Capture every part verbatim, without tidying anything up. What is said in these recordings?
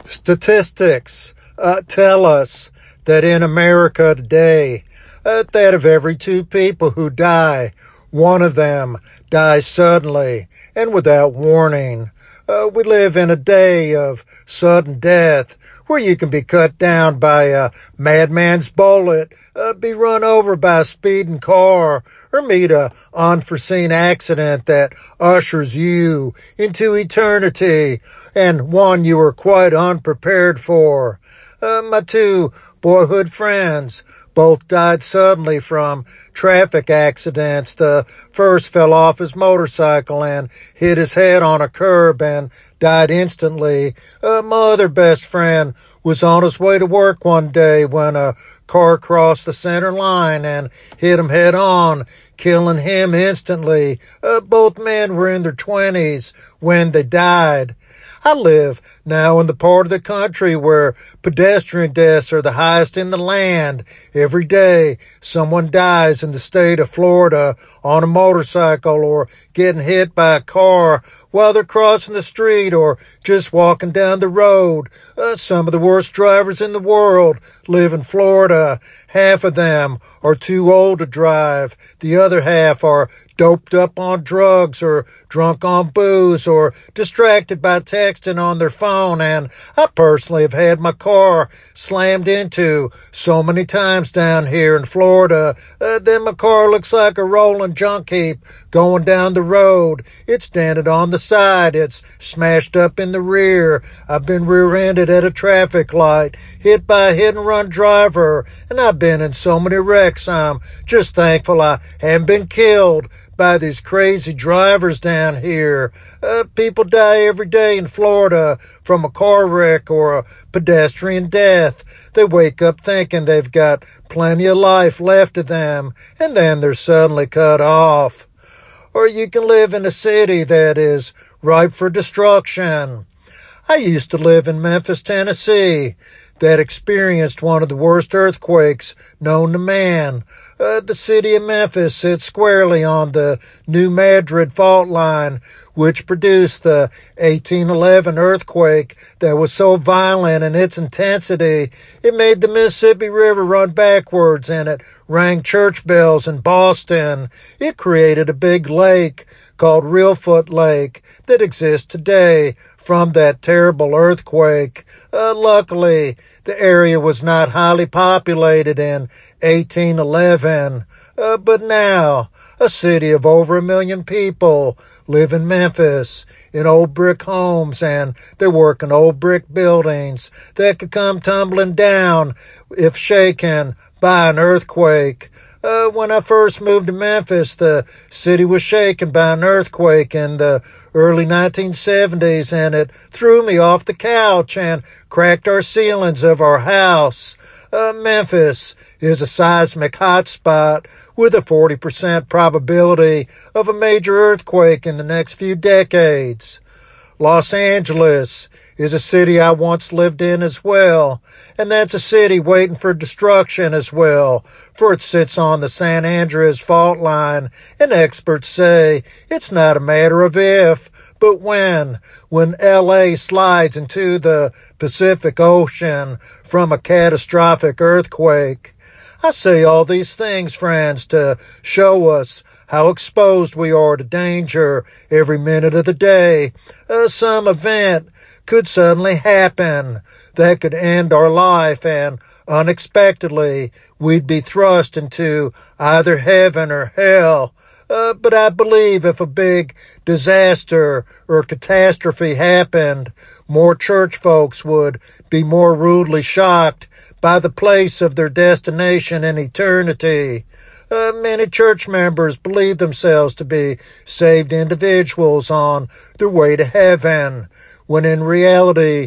Statistics uh, tell us that in America today, uh, that of every two people who die, one of them dies suddenly and without warning. Uh, we live in a day of sudden death where you can be cut down by a madman's bullet, uh, be run over by a speeding car, or meet a unforeseen accident that ushers you into eternity, and one you were quite unprepared for. Uh, my two boyhood friends both died suddenly from traffic accidents. The first fell off his motorcycle and hit his head on a curb and died instantly. Uh, my other best friend was on his way to work one day when a car crossed the center line and hit him head on, killing him instantly. Uh, both men were in their twenties when they died. I live now in the part of the country where pedestrian deaths are the highest in the land. Every day, someone dies in the state of Florida on a motorcycle or getting hit by a car while they're crossing the street or just walking down the road. Uh, some of the worst drivers in the world live in Florida. Half of them are too old to drive. The other half are doped up on drugs or drunk on booze or distracted by texting on their phone. And I personally have had my car slammed into so many times down here in Florida. Uh, then my car looks like a rolling junk heap going down the road. It's dented on the side. It's smashed up in the rear. I've been rear-ended at a traffic light, hit by a hit-and-run driver, and I've been in so many wrecks. I'm just thankful I haven't been killed by these crazy drivers down here. Uh, people die every day in Florida from a car wreck or a pedestrian death. They wake up thinking they've got plenty of life left of them, and then they're suddenly cut off. Or you can live in a city that is ripe for destruction. I used to live in Memphis, Tennessee, that experienced one of the worst earthquakes known to man. Uh, the city of Memphis sits squarely on the New Madrid fault line, which produced the eighteen eleven earthquake that was so violent in its intensity, it made the Mississippi River run backwards, and it rang church bells in Boston. It created a big lake called Reelfoot Lake that exists today from that terrible earthquake. Uh, luckily, the area was not highly populated in eighteen eleven, uh, but now a city of over a million people live in Memphis in old brick homes, and they work in old brick buildings that could come tumbling down if shaken by an earthquake. Uh, when I first moved to Memphis, the city was shaken by an earthquake in the early nineteen seventies, and it threw me off the couch and cracked our ceilings of our house. Uh, Memphis is a seismic hotspot with a forty percent probability of a major earthquake in the next few decades. Los Angeles is a city I once lived in as well, and that's a city waiting for destruction as well, for it sits on the San Andreas fault line, and experts say it's not a matter of if, but when, when L A slides into the Pacific Ocean from a catastrophic earthquake. I say all these things, friends, to show us how exposed we are to danger every minute of the day. Uh, some event could suddenly happen that could end our life, and unexpectedly we'd be thrust into either heaven or hell. Uh, but I believe if a big disaster or catastrophe happened, more church folks would be more rudely shocked by the place of their destination in eternity. Uh, many church members believe themselves to be saved individuals on their way to heaven, when in reality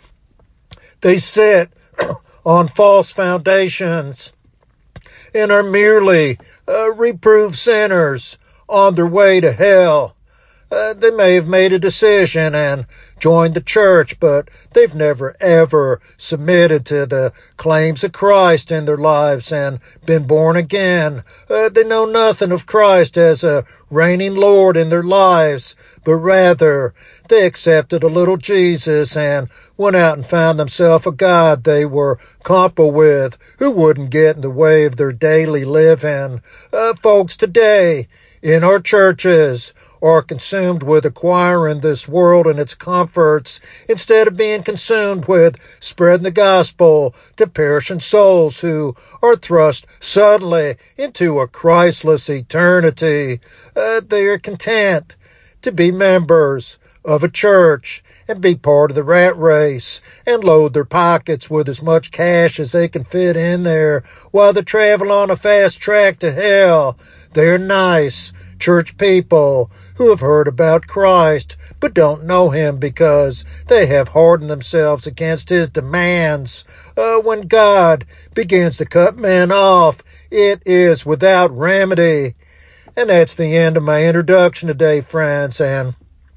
they sit on false foundations and are merely uh, reproved sinners on their way to hell. Uh, they may have made a decision and joined the church, but they've never ever submitted to the claims of Christ in their lives and been born again. Uh, they know nothing of Christ as a reigning Lord in their lives, but rather they accepted a little Jesus and went out and found themselves a God they were comfortable with, who wouldn't get in the way of their daily living. Uh, folks today in our churches are consumed with acquiring this world and its comforts instead of being consumed with spreading the gospel to perishing souls who are thrust suddenly into a Christless eternity. Uh, they are content to be members of a church and be part of the rat race and load their pockets with as much cash as they can fit in there while they travel on a fast track to hell. They're nice church people who have heard about Christ but don't know him because they have hardened themselves against his demands. Uh, when God begins to cut men off, it is without remedy. And that's the end of my introduction today, friends, and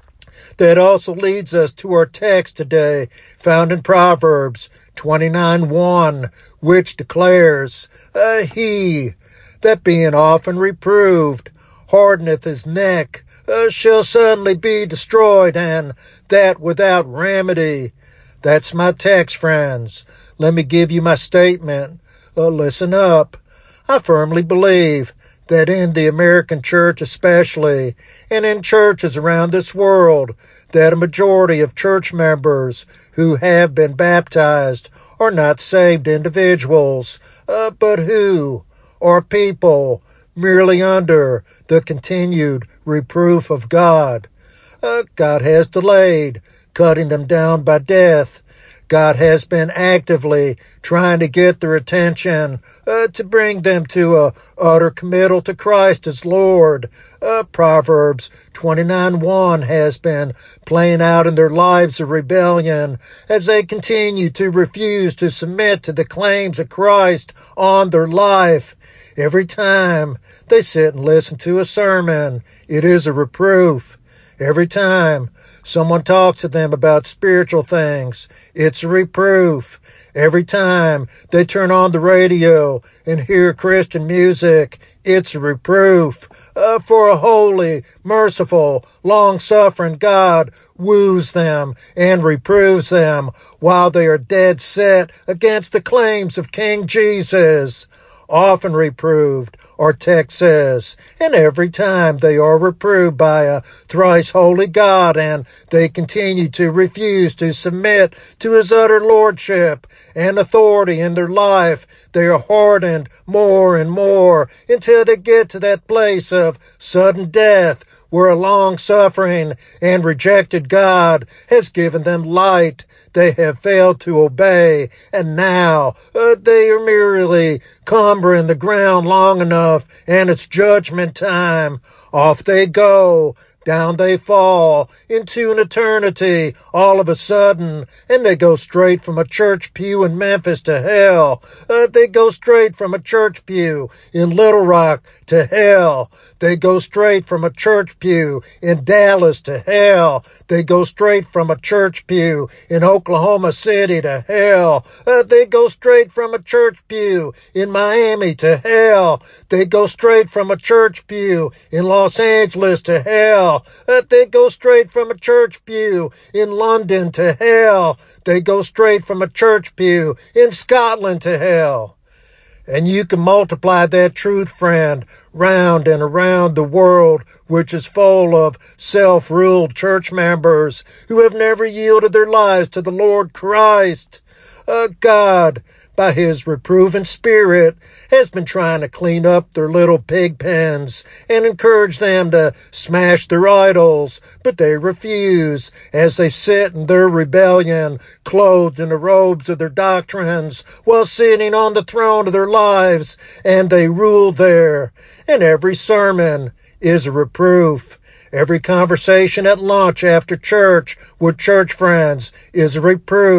that also leads us to our text today, found in Proverbs twenty-nine one, which declares, uh, He that being often reproved hardeneth his neck uh, shall suddenly be destroyed, and that without remedy. That's my text, friends. Let me give you my statement. Uh, listen up. I firmly believe that in the American church especially, and in churches around this world, that a majority of church members who have been baptized are not saved individuals, uh, but who are people merely under the continued reproof of God. Uh, God has delayed cutting them down by death. God has been actively trying to get their attention uh, to bring them to a utter committal to Christ as Lord. Uh, Proverbs twenty-nine one has been playing out in their lives of rebellion as they continue to refuse to submit to the claims of Christ on their life. Every time they sit and listen to a sermon, it is a reproof. Every time someone talks to them about spiritual things, it's a reproof. Every time they turn on the radio and hear Christian music, it's a reproof. Uh, for a holy, merciful, long-suffering God woos them and reproves them while they are dead set against the claims of King Jesus. Often reproved, our text says, and every time they are reproved by a thrice holy God and they continue to refuse to submit to his utter lordship and authority in their life, they are hardened more and more until they get to that place of sudden death where a long-suffering and rejected God has given them light they have failed to obey, and now uh, they are merely cumbering the ground long enough, and it's judgment time. Off they go. Down they fall into an eternity all of a sudden, and they go straight from a church pew in Memphis to hell. Uh, they go straight from a church pew in Little Rock to hell. They go straight from a church pew in Dallas to hell. They go straight from a church pew in Oklahoma City to hell. Uh, they go straight from a church pew in Miami to hell. They go straight from a church pew in Los Angeles to hell. Uh, they go straight from a church pew in London to hell. They go straight from a church pew in Scotland to hell. And you can multiply that truth, friend, round and around the world, which is full of self-ruled church members who have never yielded their lives to the Lord Christ. Uh, God, by his reproving spirit, has been trying to clean up their little pig pens and encourage them to smash their idols, but they refuse as they sit in their rebellion, clothed in the robes of their doctrines, while sitting on the throne of their lives, and they rule there. And every sermon is a reproof. Every conversation at lunch after church with church friends is a reproof.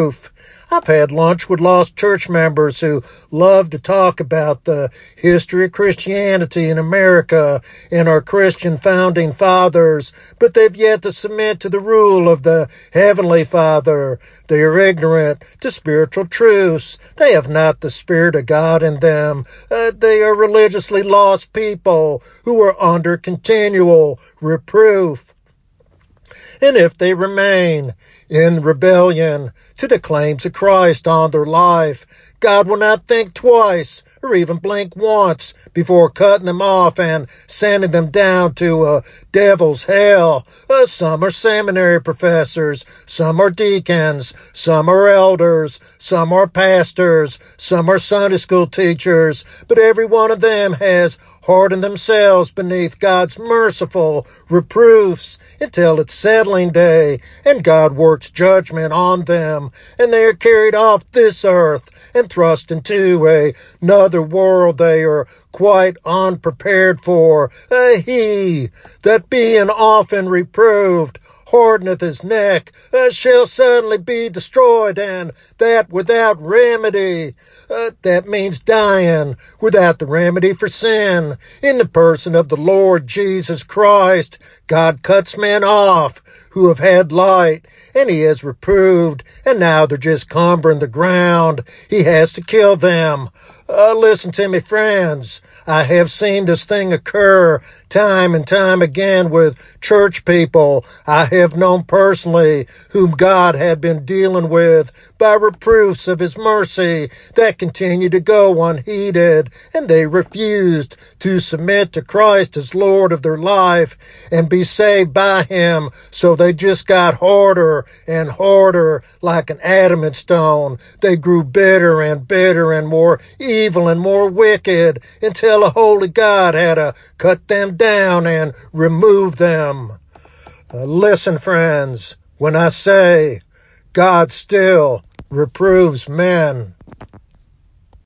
I've had lunch with lost church members who love to talk about the history of Christianity in America and our Christian founding fathers, but they've yet to submit to the rule of the Heavenly Father. They are ignorant to spiritual truths. They have not the Spirit of God in them. Uh, they are religiously lost people who are under continual reproof. And if they remain in rebellion to the claims of Christ on their life, God will not think twice or even blink once before cutting them off and sending them down to a devil's hell. Uh, some are seminary professors, some are deacons, some are elders, some are pastors, some are Sunday school teachers, but every one of them has hardened themselves beneath God's merciful reproofs until it's settling day, and God works judgment on them, and they are carried off this earth and thrust into a, another world they are quite unprepared for. Uh, he that being often reproved hardeneth his neck, uh, shall suddenly be destroyed, and that without remedy. Uh, that means dying without the remedy for sin. In the person of the Lord Jesus Christ, God cuts men off who have had light, and he has reproved, and now they're just cumbering the ground. He has to kill them. Uh, listen to me, friends. I have seen this thing occur time and time again with church people I have known personally whom God had been dealing with by reproofs of his mercy that continue to go unheeded, and they refused to submit to Christ as Lord of their life and be saved by him, so they just got harder and harder like an adamant stone. They grew bitter and bitter and more evil and more wicked until a holy God had to cut them down and remove them. Uh, listen, friends, when I say God still reproves men,